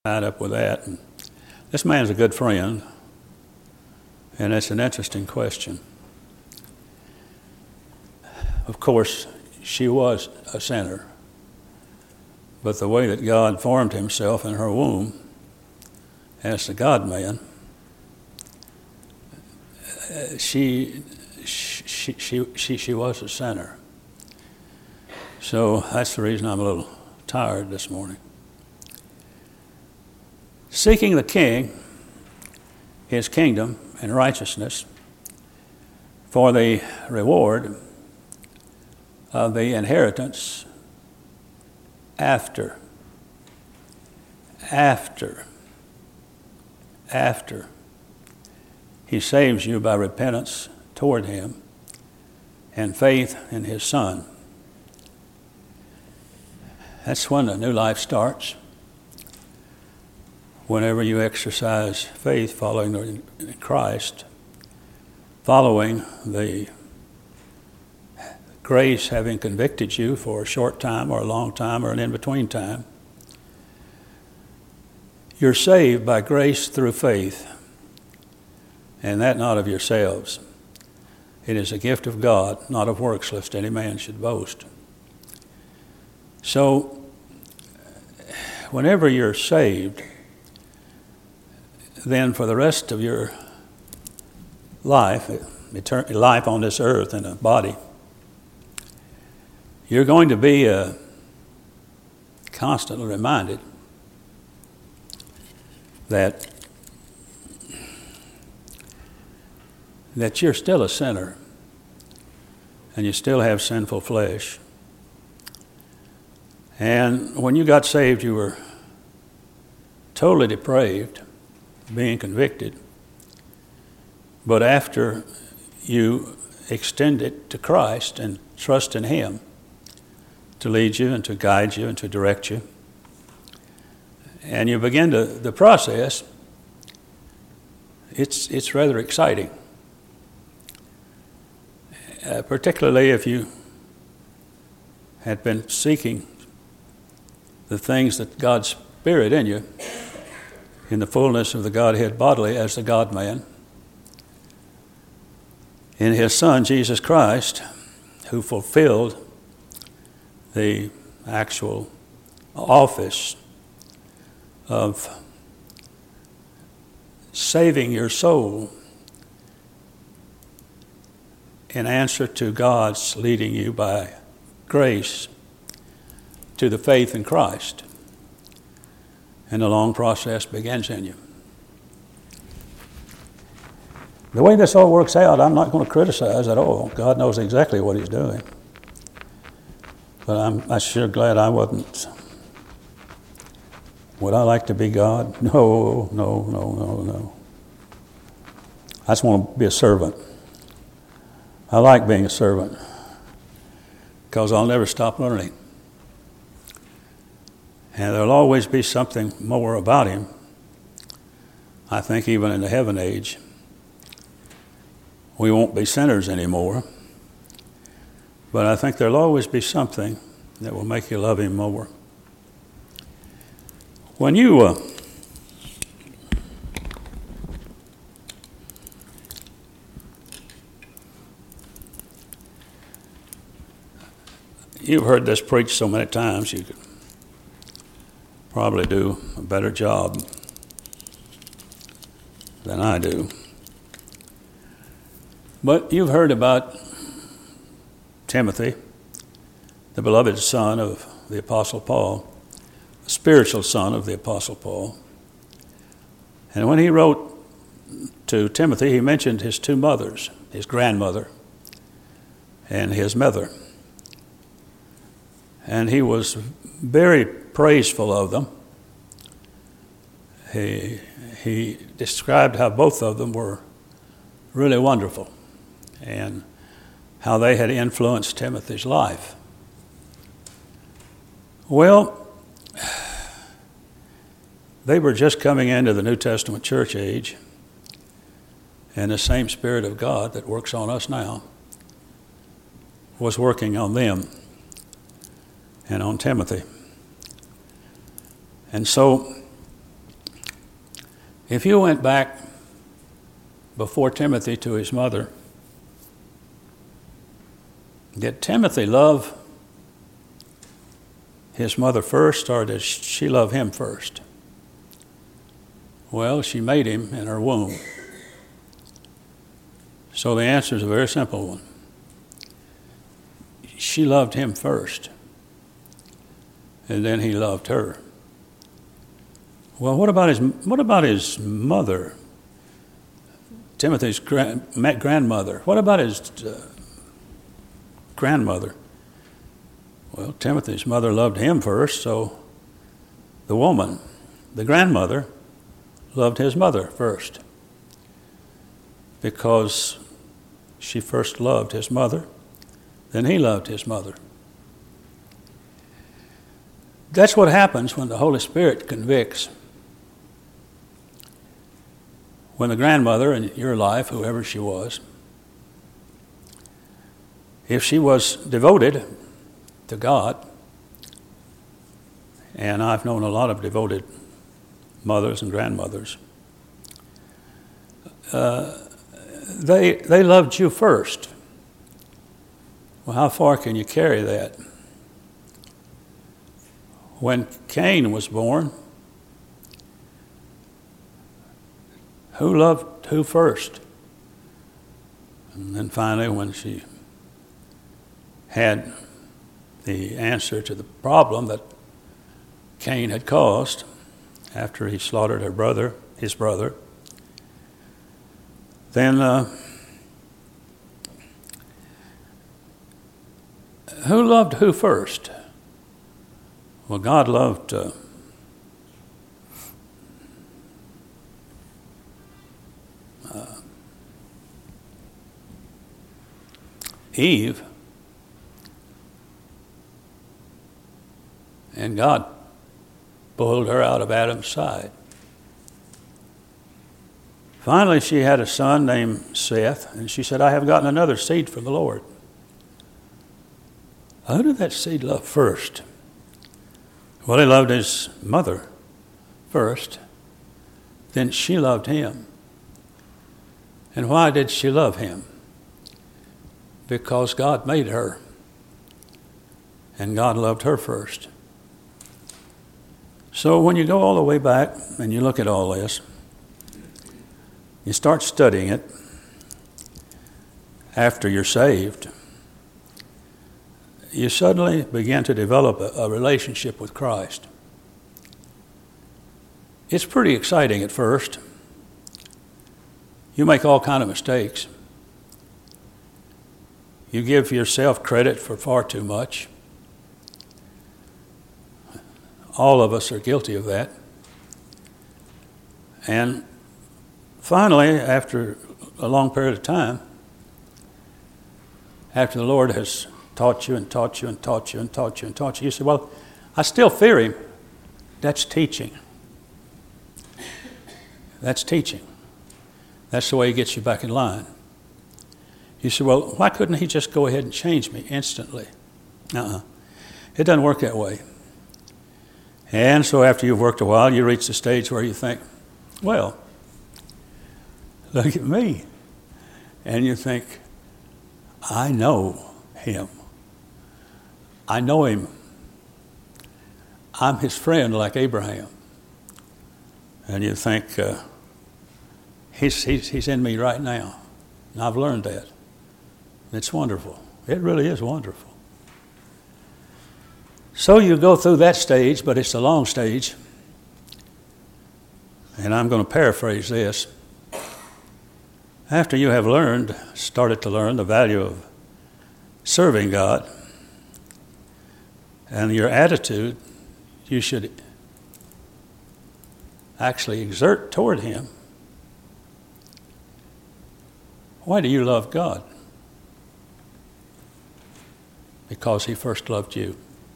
tied up with that. And this man's a good friend, and it's an interesting question. Of course, she was a sinner, but the way that God formed himself in her womb as the God-man, she was a sinner. So that's the reason I'm a little tired this morning. Seeking the King, his kingdom and righteousness, for the reward of the inheritance after he saves you by repentance toward him and faith in his Son. That's when the new life starts. Whenever you exercise faith following Christ, following the grace having convicted you for a short time or a long time or an in-between time, you're saved by grace through faith, and that not of yourselves. It is a gift of God, not of works, lest any man should boast. So, whenever you're saved, then for the rest of your life, life on this earth in a body, you're going to be constantly reminded that you're still a sinner and you still have sinful flesh. And when you got saved, you were totally depraved, being convicted. But after you extend it to Christ and trust in him to lead you and to guide you and to direct you, and you begin the process, it's rather exciting. Particularly if you had been seeking the things that God's Spirit in you, in the fullness of the Godhead bodily as the God-man, in his Son, Jesus Christ, who fulfilled the actual office of saving your soul in answer to God's leading you by grace to the faith in Christ. And the long process begins in you. The way this all works out, I'm not going to criticize at all. God knows exactly what he's doing. But I'm sure glad I wasn't. Would I like to be God? No. I just want to be a servant. I like being a servant because I'll never stop learning. And there'll always be something more about him. I think even in the heaven age, we won't be sinners anymore. But I think there'll always be something that will make you love him more. When you've heard this preached so many times, you could probably do a better job than I do. But you've heard about Timothy, the beloved son of the Apostle Paul, the spiritual son of the Apostle Paul. And when he wrote to Timothy, he mentioned his two mothers, his grandmother and his mother. And he was very praiseful of them. He described how both of them were really wonderful and how they had influenced Timothy's life. Well, they were just coming into the New Testament church age, and the same Spirit of God that works on us now was working on them and on Timothy. And so If you went back before Timothy to his mother, did Timothy love his mother first, or did she love him first? Well, she made him in her womb. So the answer is a very simple one. She loved him first, and then he loved her. Well, what about his mother, Timothy's grandmother? What about his grandmother? Well, Timothy's mother loved him first, so the woman, the grandmother, loved his mother first, because she first loved his mother, then he loved his mother. That's what happens when the Holy Spirit convicts. When the grandmother in your life, whoever she was, if she was devoted to God, and I've known a lot of devoted mothers and grandmothers, they loved you first. Well, how far can you carry that? When Cain was born, who loved who first? And then finally, when she had the answer to the problem that Cain had caused after he slaughtered his brother, then who loved who first? Well, God loved Eve, and God pulled her out of Adam's side. Finally, she had a son named Seth, and she said, I have gotten another seed from the Lord. Who did that seed love first? Well, he loved his mother first. Then she loved him. And why did she love him? Because God made her. And God loved her first. So when you go all the way back and you look at all this, you start studying it after you're saved, you suddenly begin to develop a relationship with Christ. It's pretty exciting at first. You make all kinds of mistakes. You give yourself credit for far too much. All of us are guilty of that. And finally, after a long period of time, after the Lord has taught you and taught you and taught you and taught you and taught you, you say, well, I still fear him. That's teaching. That's teaching. That's the way he gets you back in line. You say, well, why couldn't he just go ahead and change me instantly? It doesn't work that way. And so after you've worked a while, you reach the stage where you think, well, look at me. And you think, I know him. I know him. I'm his friend like Abraham. And you think, he's in me right now. And I've learned that. It's wonderful. It really is wonderful. So you go through that stage, but it's a long stage. And I'm going to paraphrase this. After you have started to learn the value of serving God and your attitude, you should actually exert toward him. Why do you love God? Because he first loved you.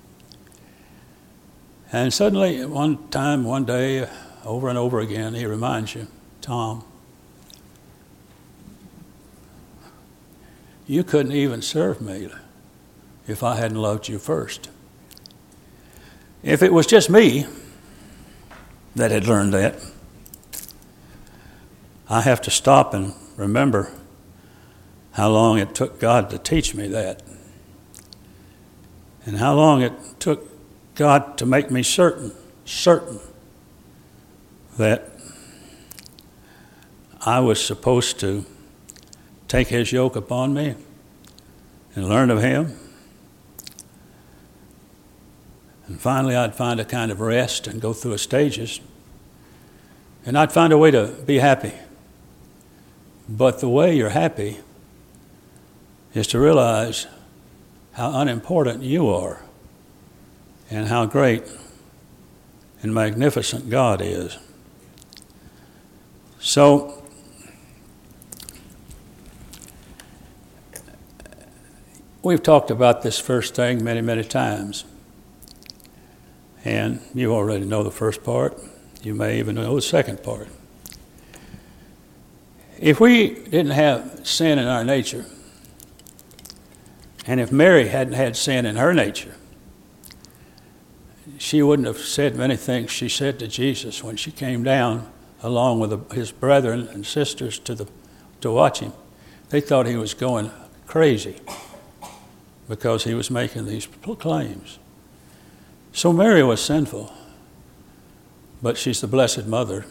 And suddenly, one day, over and over again, he reminds you, Tom, you couldn't even serve me if I hadn't loved you first. If it was just me that had learned that, I have to stop and remember how long it took God to teach me that, and how long it took God to make me certain that I was supposed to take his yoke upon me and learn of him. And finally I'd find a kind of rest and go through stages, and I'd find a way to be happy. But the way you're happy is to realize how unimportant you are and how great and magnificent God is. So, we've talked about this first thing many, many times. And you already know the first part. You may even know the second part. If we didn't have sin in our nature, and if Mary hadn't had sin in her nature, she wouldn't have said many things she said to Jesus when she came down along with his brethren and sisters to watch him. They thought he was going crazy because he was making these claims. So Mary was sinful, but she's the Blessed Mother,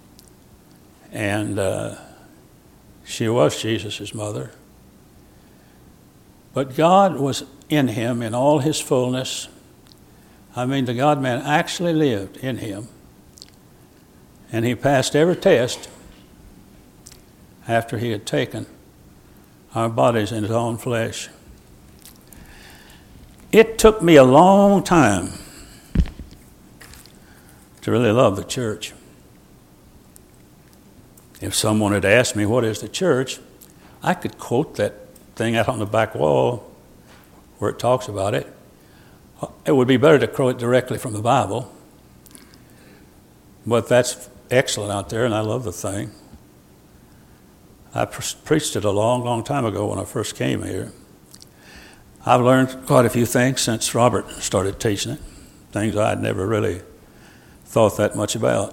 and she was Jesus' mother. But God was in him in all his fullness. I mean, the God-man actually lived in him, and he passed every test after he had taken our bodies in his own flesh. It took me a long time to really love the church. If someone had asked me, what is the church? I could quote that thing out on the back wall where it talks about it. It would be better to quote it directly from the Bible. But that's excellent out there, and I love the thing. I preached it a long, long time ago when I first came here. I've learned quite a few things since Robert started teaching it, things I'd never really thought that much about.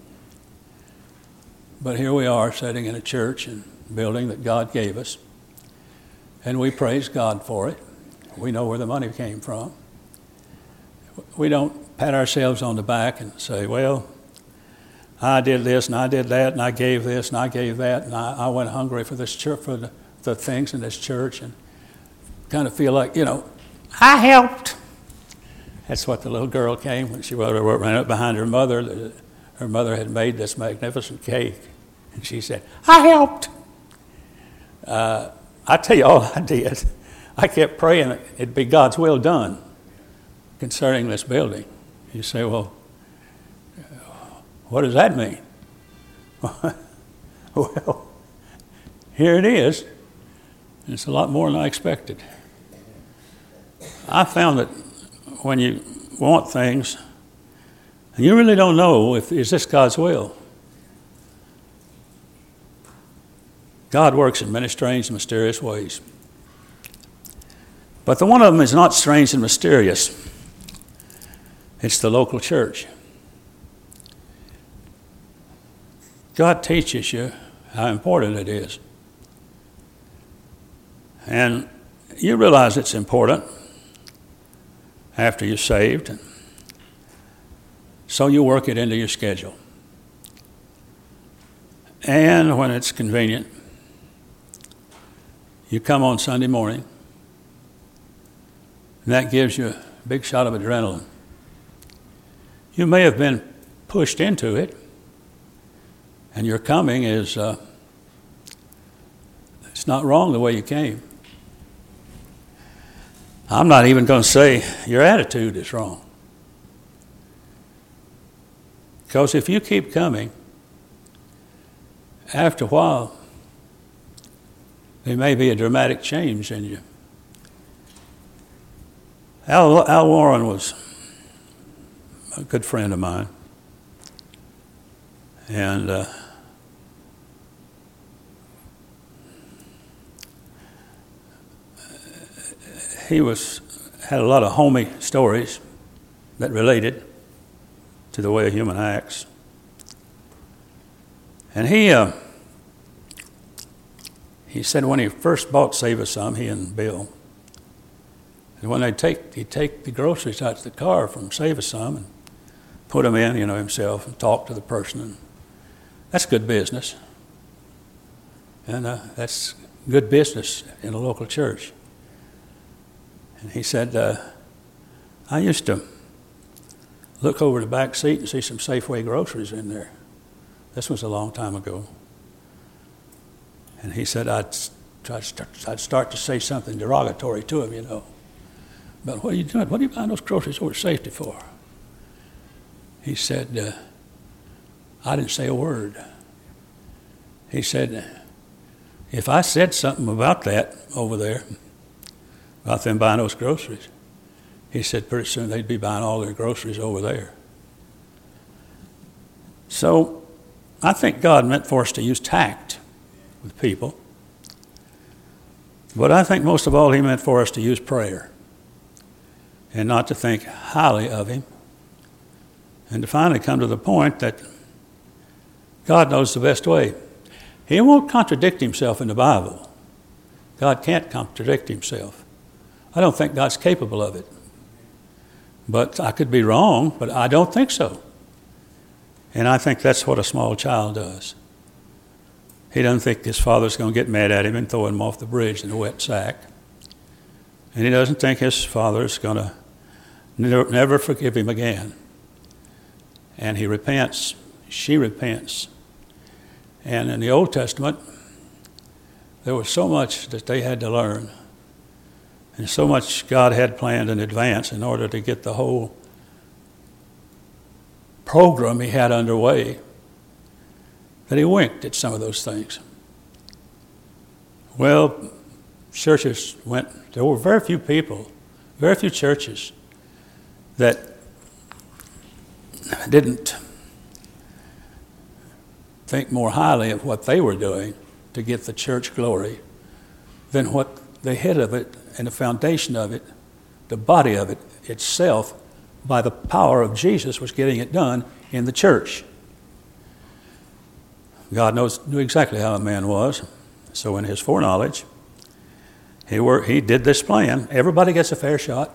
But here we are sitting in a church and building that God gave us, and we praise God for it. We know where the money came from. We don't pat ourselves on the back and say, well, I did this and I did that and I gave this and I gave that and I went hungry for this church, for the things in this church, and kind of feel like, I helped. That's what the little girl came when she ran up behind her mother. Her mother had made this magnificent cake, and she said, I helped. I tell you all I did. I kept praying it'd be God's will done concerning this building. You say, well, what does that mean? Well, here it is. And it's a lot more than I expected. I found that when you want things, and you really don't know is this God's will. God works in many strange and mysterious ways. But the one of them is not strange and mysterious. It's the local church. God teaches you how important it is. And you realize it's important after you're saved. So you work it into your schedule. And when it's convenient, you come on Sunday morning, and that gives you a big shot of adrenaline. You may have been pushed into it, and your coming is, it's not wrong the way you came. I'm not even going to say your attitude is wrong. Because if you keep coming, after a while, there may be a dramatic change in you. Al Warren was a good friend of mine. And he had a lot of homey stories that related to the way a human acts. And he he said when he first bought Save Us Some, he and Bill, and when he'd take the groceries out to the car from Save Us Some and put them in, himself, and talk to the person. And that's good business. And that's good business in a local church. And he said, I used to look over the back seat and see some Safeway groceries in there. This was a long time ago. And he said I'd start to say something derogatory to him, But what are you doing? What are you buying those groceries over Safety for? He said, I didn't say a word. He said, if I said something about that over there, about them buying those groceries, he said pretty soon they'd be buying all their groceries over there. So I think God meant for us to use tact with people. But I think most of all he meant for us to use prayer and not to think highly of him, and to finally come to the point that God knows the best way. He won't contradict himself in the Bible. God can't contradict himself. I don't think God's capable of it. But I could be wrong, but I don't think so. And I think that's what a small child does. He doesn't think his father's going to get mad at him and throw him off the bridge in a wet sack. And he doesn't think his father's going to never forgive him again. And he repents. She repents. And in the Old Testament, there was so much that they had to learn, and so much God had planned in advance in order to get the whole program he had underway, that he winked at some of those things. Well, churches there were very few people, very few churches that didn't think more highly of what they were doing to get the church glory than what the head of it and the foundation of it, the body of it itself, by the power of Jesus, was getting it done in the church. God knew exactly how a man was. So in his foreknowledge, he did this plan. Everybody gets a fair shot.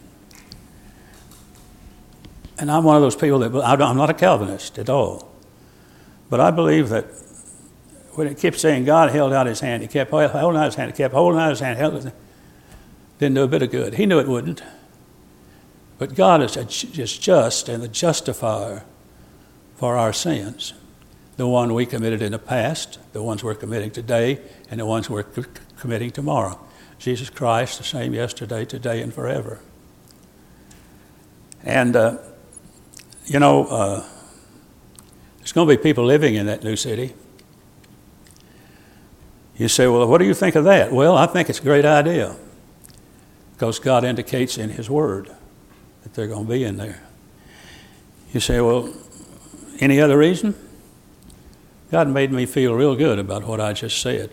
And I'm one of those people I'm not a Calvinist at all. But I believe that when it kept saying God held out his hand, he kept holding out his hand, he kept holding out his hand, didn't do a bit of good. He knew it wouldn't. But God is just and the justifier for our sins. The one we committed in the past, the ones we're committing today, and the ones we're committing tomorrow. Jesus Christ, the same yesterday, today, and forever. And, there's going to be people living in that new city. You say, well, what do you think of that? Well, I think it's a great idea because God indicates in his word that they're going to be in there. You say, well, any other reason? God made me feel real good about what I just said.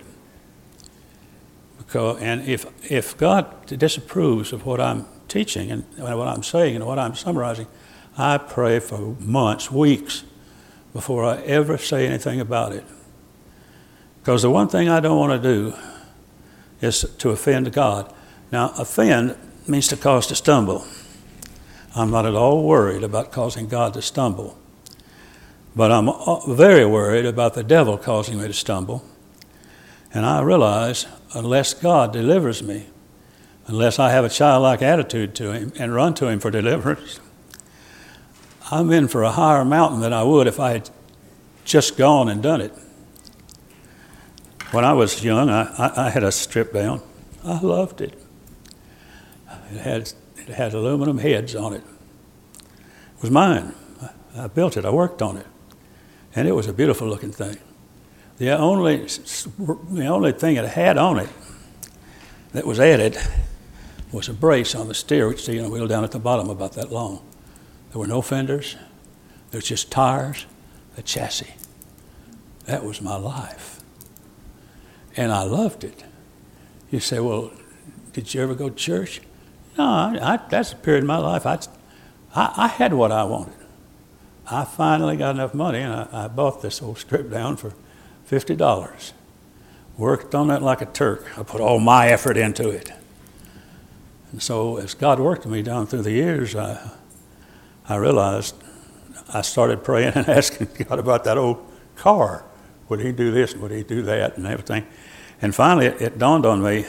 And if God disapproves of what I'm teaching and what I'm saying and what I'm summarizing, I pray for months, weeks, before I ever say anything about it. Because the one thing I don't want to do is to offend God. Now, offend means to cause to stumble. I'm not at all worried about causing God to stumble. But I'm very worried about the devil causing me to stumble. And I realize unless God delivers me, unless I have a childlike attitude to him and run to him for deliverance, I'm in for a higher mountain than I would if I had just gone and done it. When I was young, I had a strip down. I loved it. It had aluminum heads on it. It was mine. I built it. I worked on it. And it was a beautiful looking thing. The only thing it had on it that was added was a brace on the steer, which the wheel down at the bottom about that long. There were no fenders. There was just tires, a chassis. That was my life. And I loved it. You say, well, did you ever go to church? No, that's a period in my life. I had what I wanted. I finally got enough money, and I bought this old strip down for $50. Worked on that like a Turk. I put all my effort into it. And so as God worked me down through the years, I realized I started praying and asking God about that old car. Would he do this? Would he do that? And everything. And finally it dawned on me,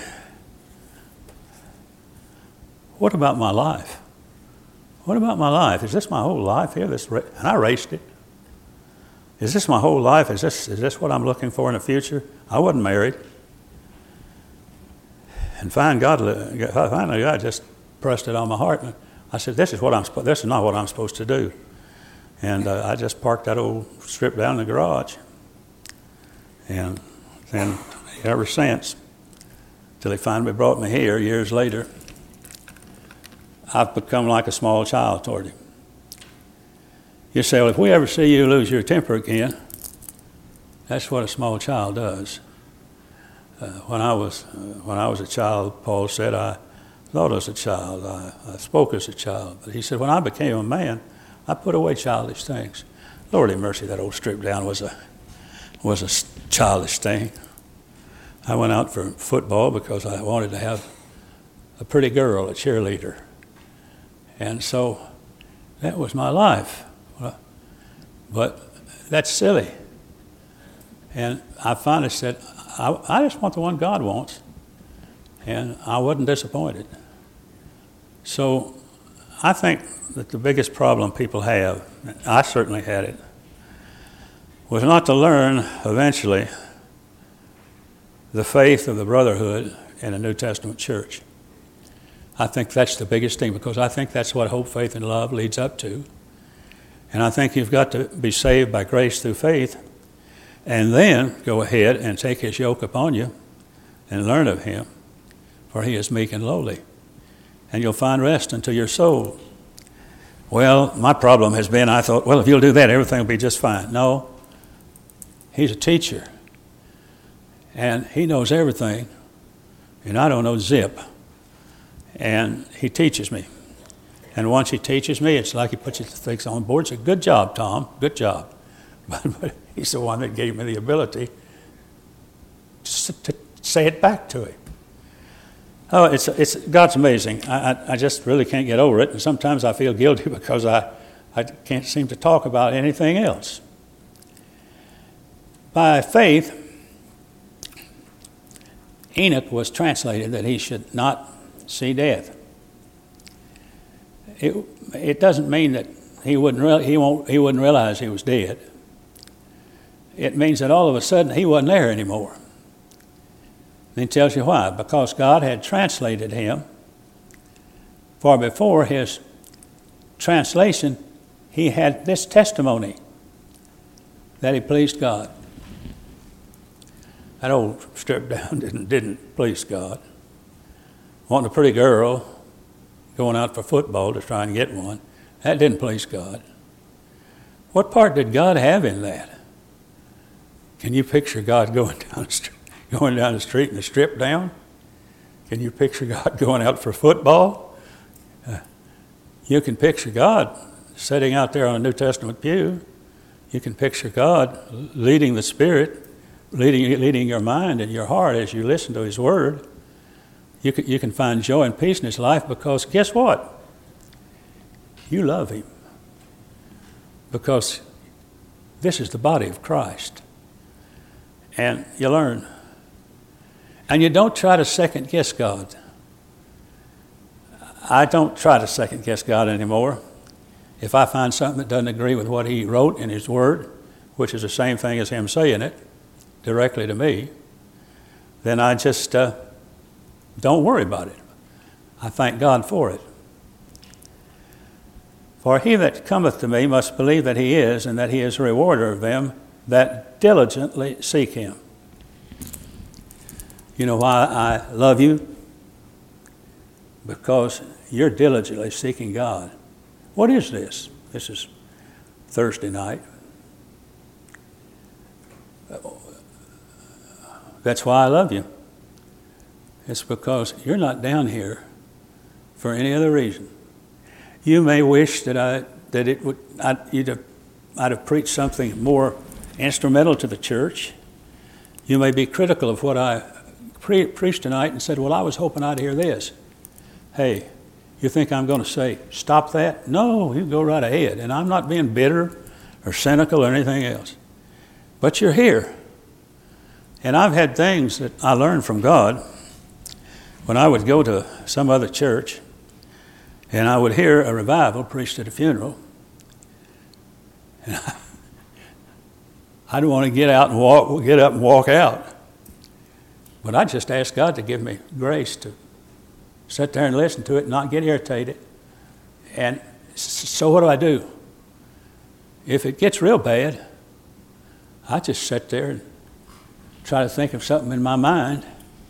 what about my life? What about my life? Is this my whole life here? And I raced it. Is this my whole life? Is this what I'm looking for in the future? I wasn't married. And finally God just pressed it on my heart. And I said, this is not what I'm supposed to do. And I just parked that old strip down in the garage. And then ever since, till he finally brought me here years later, I've become like a small child toward him. You say, well, if we ever see you lose your temper again, that's what a small child does. When I was a child, Paul said, I thought as a child, I spoke as a child. But he said, when I became a man, I put away childish things. Lord have mercy, that old strip down was a childish thing. I went out for football because I wanted to have a pretty girl, a cheerleader. And so that was my life. But that's silly. And I finally said, I just want the one God wants. And I wasn't disappointed. So I think that the biggest problem people have, I certainly had it, was not to learn eventually the faith of the brotherhood in a New Testament church. I think that's the biggest thing, because I think that's what hope, faith, and love leads up to. And I think you've got to be saved by grace through faith, and then go ahead and take his yoke upon you and learn of him, for he is meek and lowly. And you'll find rest unto your soul. Well, my problem has been, I thought, well, if you'll do that, everything will be just fine. No, he's a teacher. And he knows everything, and I don't know zip. And he teaches me. And once he teaches me, it's like he puts his things on board. He said, good job, Tom, good job. But he's the one that gave me the ability to say it back to him. Oh, it's God's amazing. I just really can't get over it. And sometimes I feel guilty because I can't seem to talk about anything else. By faith, Enoch was translated that he should not see death. It doesn't mean that he wouldn't realize he was dead. It means that all of a sudden he wasn't there anymore. And he tells you why. Because God had translated him. For before his translation, he had this testimony that he pleased God. That old strip down didn't please God. Wanting a pretty girl, going out for football to try and get one, that didn't please God. What part did God have in that? Can you picture God going down the street and the strip down? Can you picture God going out for football? You can picture God sitting out there on a New Testament pew. You can picture God leading the Spirit, leading your mind and your heart as you listen to his word. You can find joy and peace in his life, because guess what? You love him. Because this is the body of Christ. And you learn. And you don't try to second guess God. I don't try to second guess God anymore. If I find something that doesn't agree with what he wrote in his word, which is the same thing as him saying it directly to me, then I just don't worry about it. I thank God for it. For he that cometh to me must believe that he is, and that he is a rewarder of them that diligently seek him. You know why I love you? Because you're diligently seeking God. What is this? This is Thursday night. That's why I love you. It's because you're not down here for any other reason. You may wish that I'd have preached something more instrumental to the church. You may be critical of what I preached tonight and said, well, I was hoping I'd hear this. Hey, you think I'm going to say, stop that? No, you go right ahead. And I'm not being bitter or cynical or anything else. But you're here. And I've had things that I learned from God when I would go to some other church and I would hear a revival preached at a funeral. And I don't want to get up and walk out. But I just asked God to give me grace to sit there and listen to it and not get irritated. And so what do? If it gets real bad, I just sit there and try to think of something in my mind.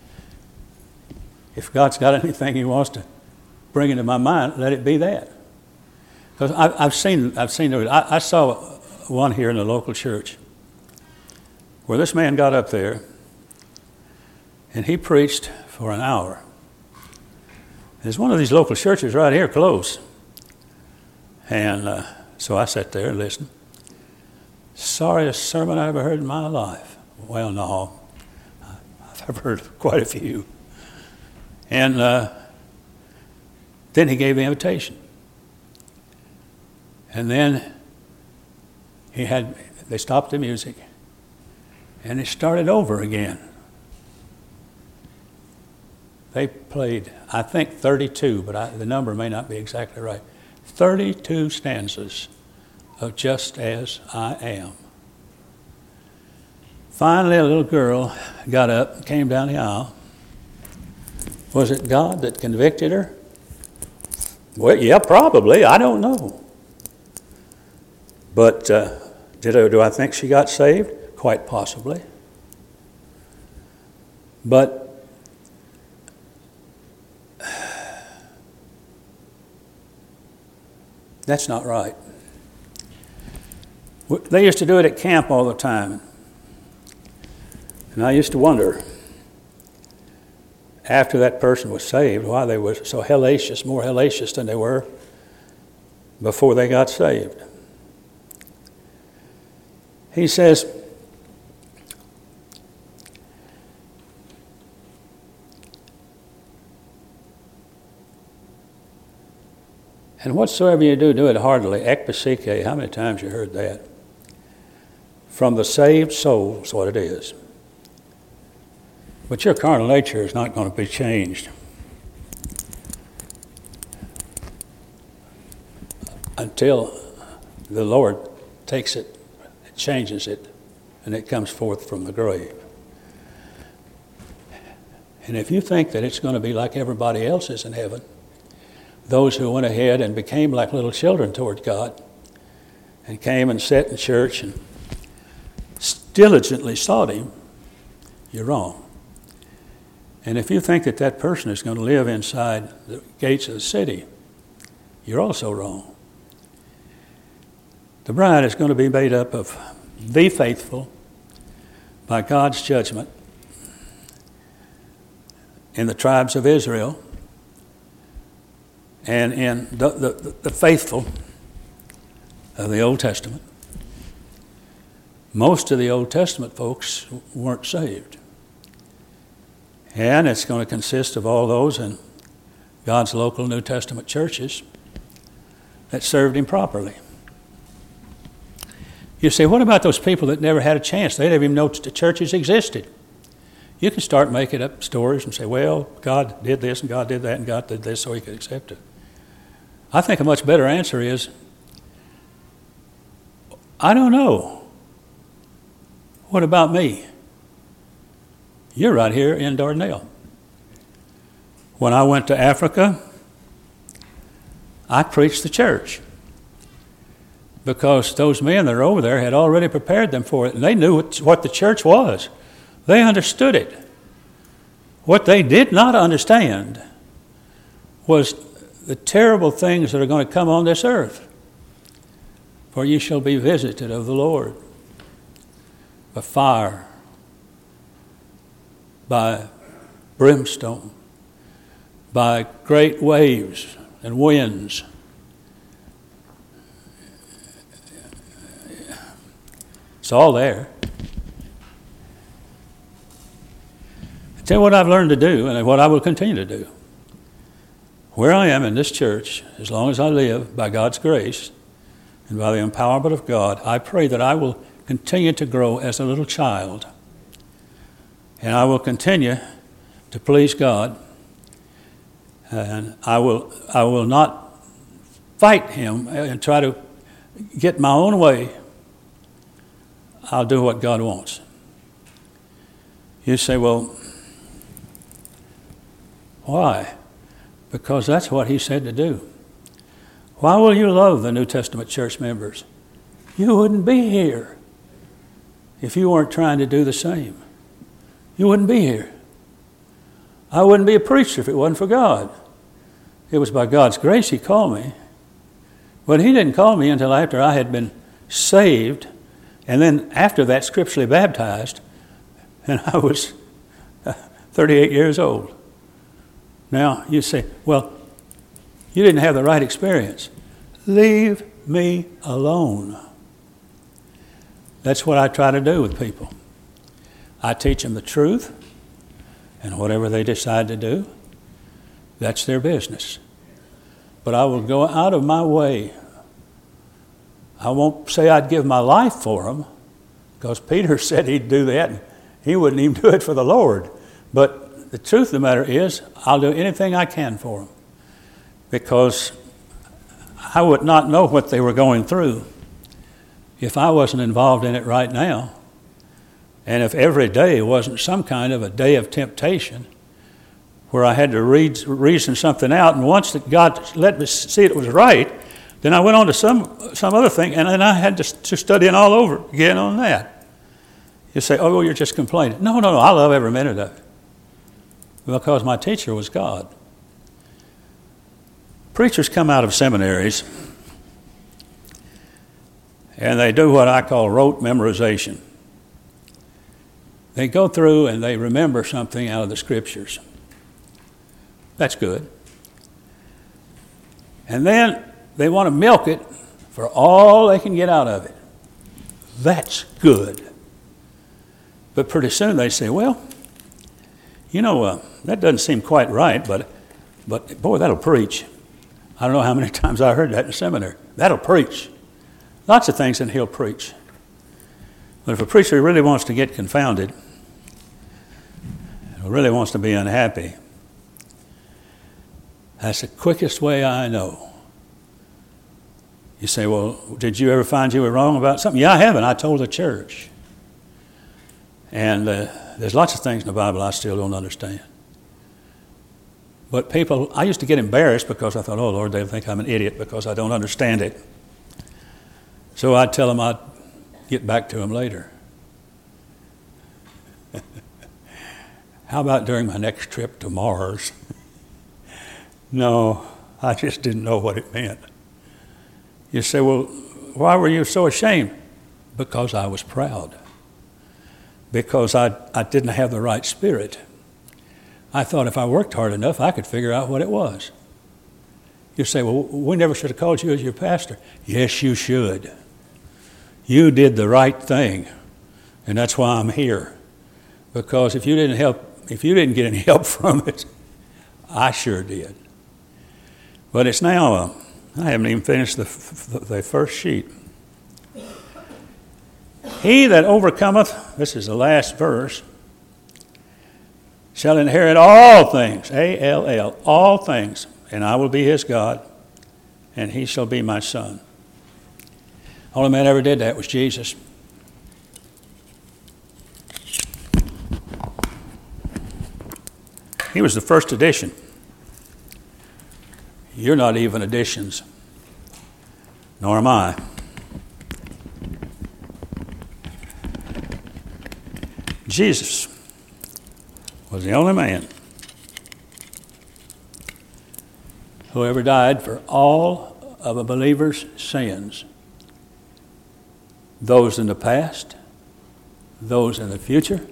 If God's got anything He wants to bring into my mind, let it be that. Because I saw one here in the local church where this man got up there and he preached for an hour. There's one of these local churches right here close. And so I sat there and listened. Sorriest sermon I ever heard in my life. Well, no, I've heard quite a few. And then he gave the invitation. And then they stopped the music and it started over again. They played, I think 32, but the number may not be exactly right. 32 stanzas of Just As I Am. Finally, a little girl got up and came down the aisle. Was it God that convicted her? Well, yeah, probably. I don't know. But do I think she got saved? Quite possibly. But that's not right. They used to do it at camp all the time. And I used to wonder, after that person was saved, why they were so hellacious, more hellacious than they were before they got saved. He says, and whatsoever you do, do it heartily. Ekpasike, how many times you heard that? From the saved soul is what it is. But your carnal nature is not going to be changed until the Lord takes it, changes it, and it comes forth from the grave. And if you think that it's going to be like everybody else is in heaven, those who went ahead and became like little children toward God and came and sat in church and diligently sought Him, you're wrong. And if you think that that person is going to live inside the gates of the city, you're also wrong. The bride is going to be made up of the faithful by God's judgment in the tribes of Israel and in the faithful of the Old Testament. Most of the Old Testament folks weren't saved. And it's going to consist of all those in God's local New Testament churches that served Him properly. You say, what about those people that never had a chance? They didn't even know the churches existed. You can start making up stories and say, well, God did this and God did that and God did this so He could accept it. I think a much better answer is, I don't know. What about me? You're right here in Dardanelle. When I went to Africa, I preached the church because those men that are over there had already prepared them for it, and they knew what the church was. They understood it. What they did not understand was the terrible things that are going to come on this earth. For you shall be visited of the Lord by fire, by brimstone, by great waves and winds. It's all there. tell you what I've learned to do and what I will continue to do. Where I am in this church, as long as I live, by God's grace and by the empowerment of God, I pray that I will continue to grow as a little child. And I will continue to please God. And I will not fight him and try to get my own way. I'll do what God wants. You say, well, why? Because that's what he said to do. Why will you love the New Testament church members? You wouldn't be here if you weren't trying to do the same. You wouldn't be here. I wouldn't be a preacher if it wasn't for God. It was by God's grace he called me. But he didn't call me until after I had been saved, and then after that scripturally baptized, and I was 38 years old. Now, you say, well, you didn't have the right experience. Leave me alone. That's what I try to do with people. I teach them the truth, and whatever they decide to do, that's their business. But I will go out of my way. I won't say I'd give my life for them, because Peter said he'd do that, and he wouldn't even do it for the Lord. But the truth of the matter is, I'll do anything I can for them, because I would not know what they were going through if I wasn't involved in it right now. And if every day wasn't some kind of a day of temptation where I had to reason something out, and once that God let me see it was right, then I went on to some other thing, and then I had to study it all over again on that. You say, oh, well, you're just complaining. No, I love every minute of it, because my teacher was God. Preachers come out of seminaries, and they do what I call rote memorization. They go through and they remember something out of the Scriptures. That's good. And then they want to milk it for all they can get out of it. That's good. But pretty soon they say, well, that doesn't seem quite right, but boy, that'll preach. I don't know how many times I heard that in the seminary. That'll preach. Lots of things that he'll preach. But if a preacher really wants to get confounded, or really wants to be unhappy, that's the quickest way I know. You say, well, did you ever find you were wrong about something? Yeah, I haven't. I told the church. And there's lots of things in the Bible I still don't understand. But people, I used to get embarrassed because I thought, oh, Lord, they'll think I'm an idiot because I don't understand it. So I'd tell them I'd get back to them later. How about during my next trip to Mars? No, I just didn't know what it meant. You say, well, why were you so ashamed? Because I was proud. Because I didn't have the right spirit. I thought if I worked hard enough, I could figure out what it was. You say, well, we never should have called you as your pastor. Yes, you should. You did the right thing, and that's why I'm here. Because if you didn't get any help from it, I sure did. But it's now, I haven't even finished the first sheet. He that overcometh, this is the last verse, shall inherit all things, A-L-L, all things, and I will be his God, and he shall be my son. Only man ever did that was Jesus. He was the first edition. You're not even editions, nor am I. Jesus was the only man who ever died for all of a believer's sins. Those in the past, those in the future,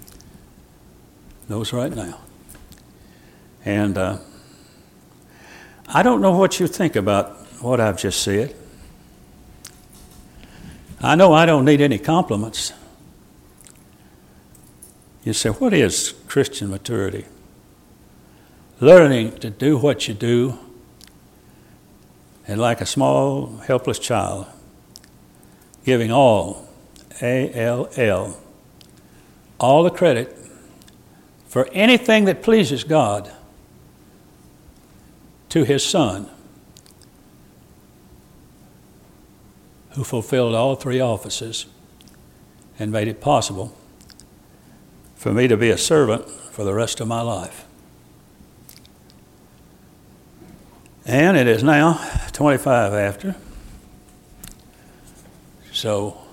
those right now. And I don't know what you think about what I've just said. I know I don't need any compliments. You say, what is Christian maturity? Learning to do what you do, and like a small, helpless child, giving all, A-L-L, all the credit for anything that pleases God to His Son, who fulfilled all three offices and made it possible for me to be a servant for the rest of my life. And it is now 25 after. So